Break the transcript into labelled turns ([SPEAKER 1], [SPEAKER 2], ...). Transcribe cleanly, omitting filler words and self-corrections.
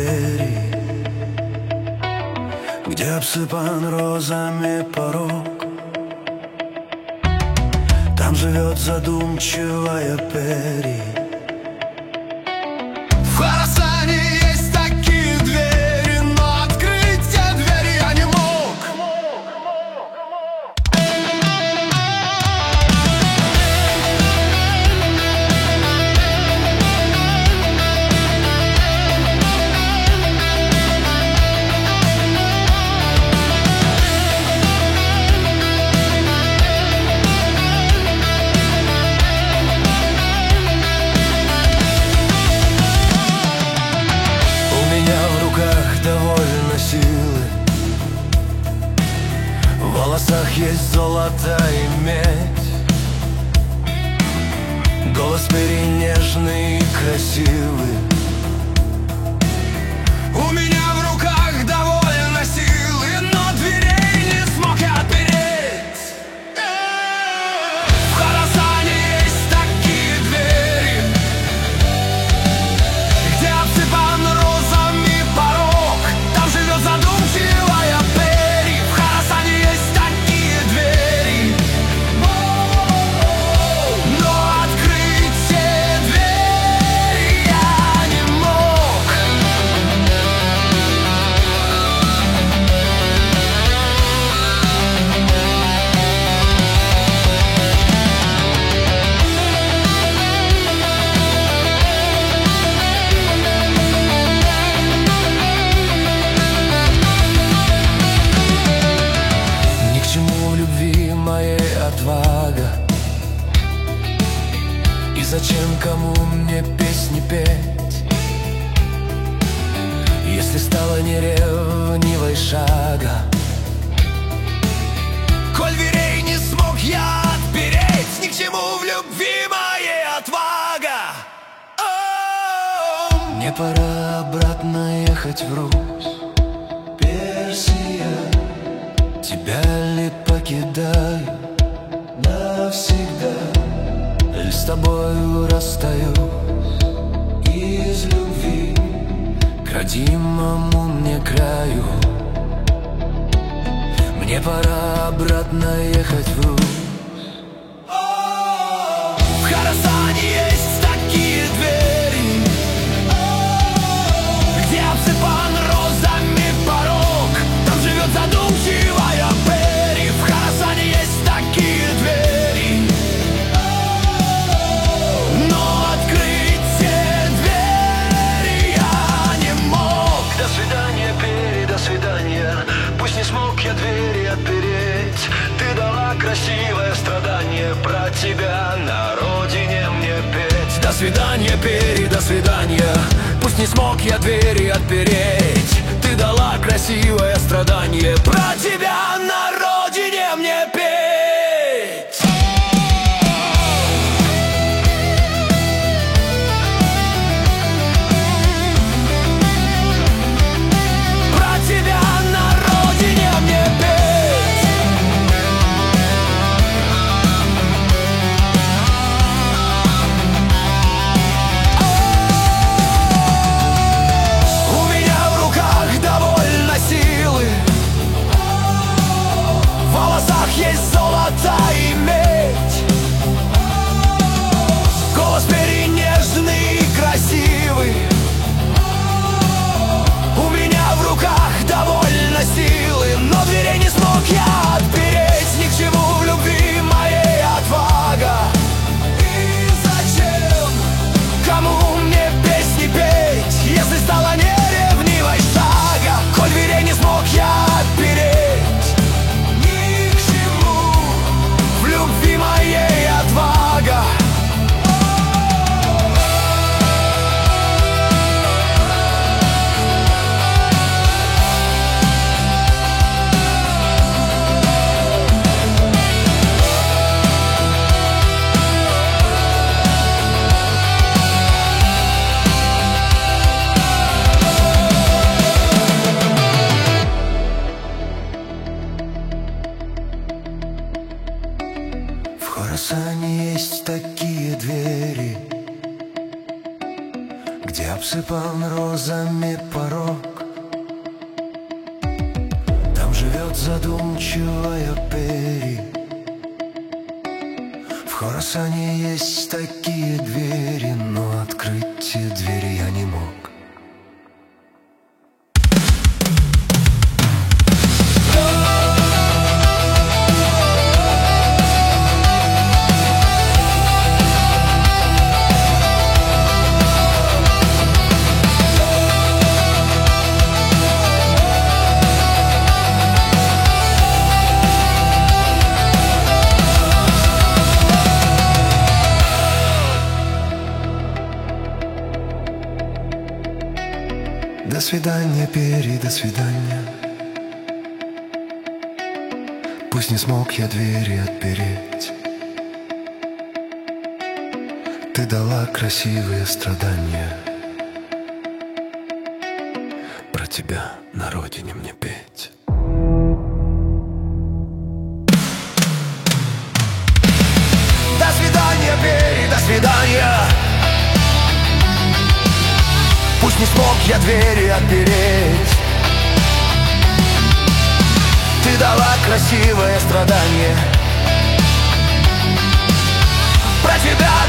[SPEAKER 1] двери, где обсыпан розами порог. Там живет задумчивая Пери.
[SPEAKER 2] В Хорасане есть такие двери, но открыть те двери я не мог.
[SPEAKER 1] Довольно силы, в волосах есть золото и медь. Голос Пери нежный и красивый.
[SPEAKER 2] У меня в руках довольно силы, но дверей не смог я отпереть. В Хорасане есть такие двери, где обсыпан розами порог. Там живет задумчивая Пери. В Хорасане есть такие двери, но открыть все двери я не мог.
[SPEAKER 1] Ни к чему в любви моей отвага, и зачем кому мне песни петь, если стало неревнивой шага?
[SPEAKER 2] Коль дверей не смог я отпереть, ни к чему в любви моей отвага.
[SPEAKER 1] Мне пора обратно ехать в Русь, Персия. Тебя ли покидаю навсегда, ль с тобою расстаюсь из любви к родимому мне краю. Мне пора обратно ехать в Русь.
[SPEAKER 2] В Хорасане есть такие двери, где обсыпан розами порог. Там живет задумчивая Пери. В Хорасане есть такие двери, но открыть все двери я не мог.
[SPEAKER 1] До свидания, Пери, до свидания. Пусть не смог я двери отпереть. Ты дала красивое страдание, про тебя на родине мне петь. До свидания, Пери, до свидания. Пусть не смог я двери отпереть. Ты дала красивое страдание, про тебя на родине мне петь.
[SPEAKER 2] Про тебя на родине мне петь. У меня
[SPEAKER 1] порог. Там живет задумчивая Пери. В Хорасане есть такие двери, но открыть те двери я не мог. До свидания, Пери, до свидания. Пусть не смог я двери отпереть. Ты дала красивые страдания. Про тебя на родине мне петь.
[SPEAKER 2] До свидания, Пери, до свидания. Пусть не смог я двери отпереть. Ты дала красивое страдание. Про тебя